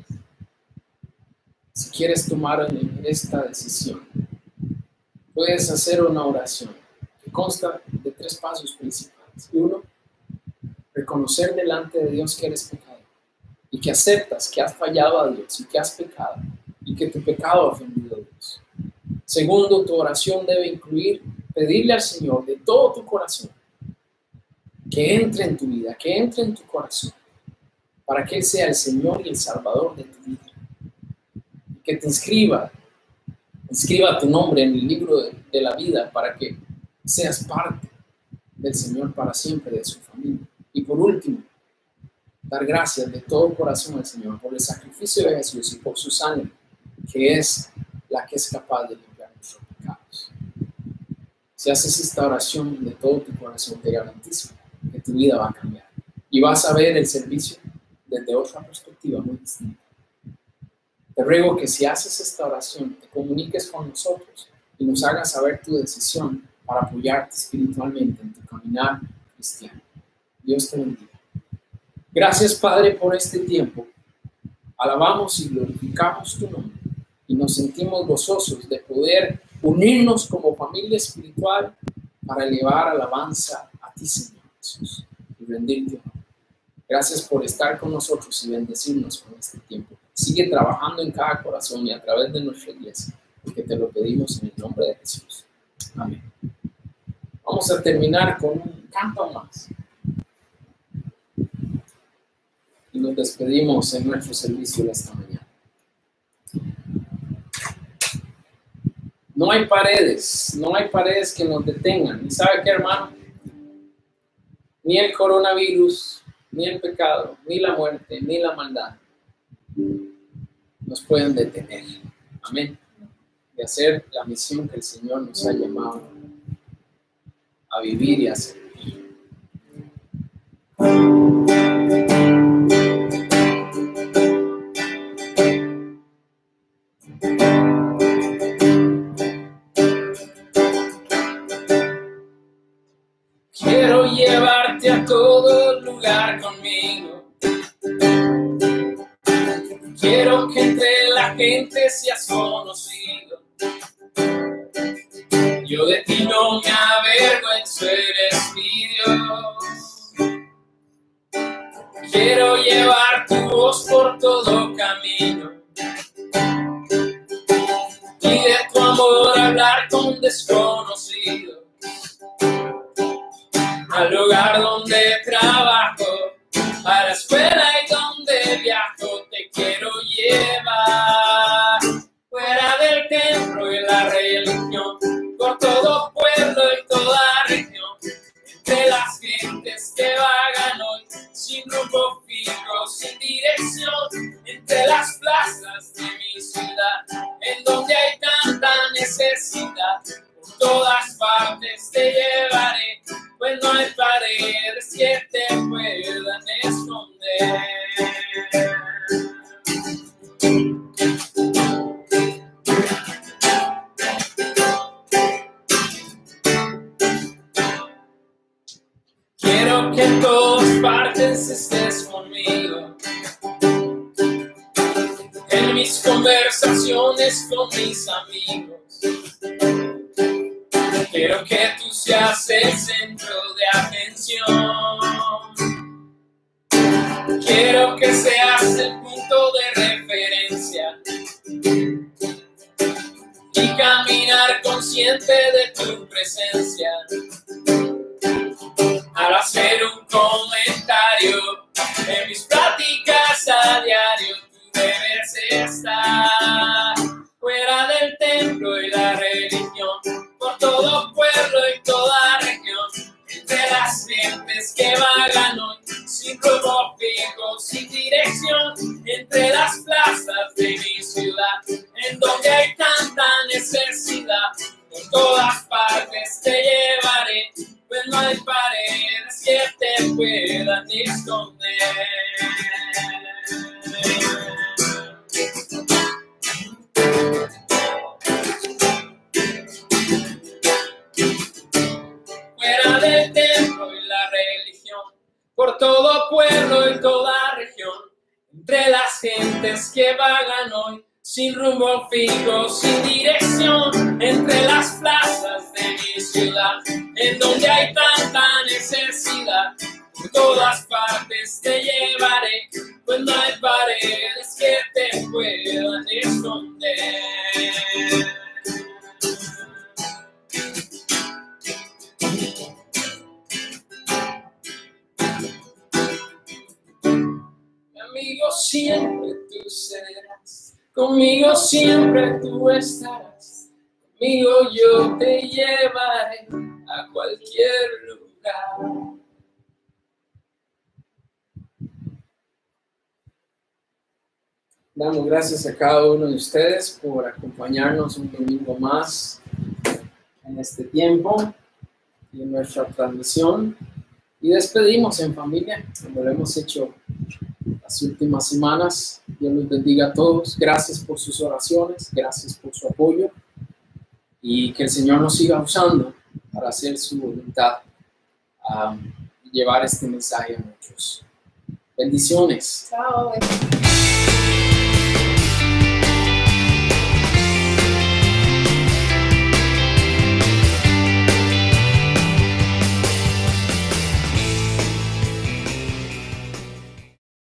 A: Si quieres tomar esta decisión, puedes hacer una oración que consta de tres pasos principales. Uno, reconocer delante de Dios que eres pecador y que aceptas que has fallado a Dios y que has pecado y que tu pecado ha ofendido a Dios. Segundo, tu oración debe incluir pedirle al Señor de todo tu corazón que entre en tu vida, que entre en tu corazón, para que Él sea el Señor y el Salvador de tu vida. Y que te inscriba, inscriba tu nombre en el libro de, de la vida para que seas parte del Señor para siempre, de su familia. Y por último, dar gracias de todo corazón al Señor por el sacrificio de Jesús y por su sangre, que es la que es capaz de limpiar nuestros pecados. Si haces esta oración de todo tu corazón, te garantizo que tu vida va a cambiar y vas a ver el servicio desde otra perspectiva muy distinta. Te ruego que si haces esta oración, te comuniques con nosotros y nos hagas saber tu decisión para apoyarte espiritualmente en tu caminar cristiano. Dios te bendiga. Gracias, Padre, por este tiempo. Alabamos y glorificamos tu nombre y nos sentimos gozosos de poder unirnos como familia espiritual para elevar alabanza a ti, Señor Jesús, y rendirte honor. Gracias por estar con nosotros y bendecirnos con este tiempo. Sigue trabajando en cada corazón y a través de nuestra iglesia, porque te lo pedimos en el nombre de Jesús. Amén. Vamos a terminar con un canto más. Y nos despedimos en nuestro servicio de esta mañana. No hay paredes, no hay paredes que nos detengan. ¿Y sabe qué, hermano? Ni el coronavirus, ni el pecado, ni la muerte, ni la maldad nos pueden detener. Amén. De hacer la misión que el Señor nos ha llamado a vivir y a hacer. Quiero llevarte a todo lugar conmigo. Quiero que entre la gente seas conocido. Yo de ti no me avergüenzo, eres mi Dios. Quiero llevar tu voz por todo camino y de tu amor hablar con desconocidos. Al lugar donde trabajo, a la escuela y donde viajo, te quiero llevar. Fuera del templo y la religión, por todo pueblo y toda región, entre las gentes que vagan hoy, sin rumbo fijo, sin dirección, entre las plazas de mi ciudad, en donde hay tanta necesidad, por todas partes te llevaré, pues no hay paredes que te puedan esconder. Quiero que en todas partes estés conmigo, en mis conversaciones con mis amigos. Quiero que tú seas el centro de atención. Quiero que seas el punto de referencia y caminar consciente de tu presencia. Al hacer un comentario en mis pláticas a diario, tú debes estar fuera del templo y la religión, por todo pueblo y toda región, entre las gentes que vagan hoy, sin rumbo fijo, sin dirección, entre las plazas de mi ciudad, en donde hay tanta necesidad, por todas partes te llevaré, pues no hay paredes que te puedan esconder. Fuera del templo y la religión, por todo pueblo y toda región, entre las gentes que vagan hoy, sin rumbo fijo, sin dirección, entre las plazas de mi ciudad, en donde hay tanta necesidad, por todas partes te llevaré, pues no hay paredes que te puedan esconder. Mi amigo, siempre tú serás. Conmigo siempre tú estarás, conmigo yo te llevaré a cualquier lugar. Damos gracias a cada uno de ustedes por acompañarnos un domingo más en este tiempo y en nuestra transmisión. Y despedimos en familia, como lo hemos hecho las últimas semanas. Dios los bendiga a todos. Gracias por sus oraciones, gracias por su apoyo y que el Señor nos siga usando para hacer su voluntad um, y llevar este mensaje a muchos. Bendiciones.
B: Chao.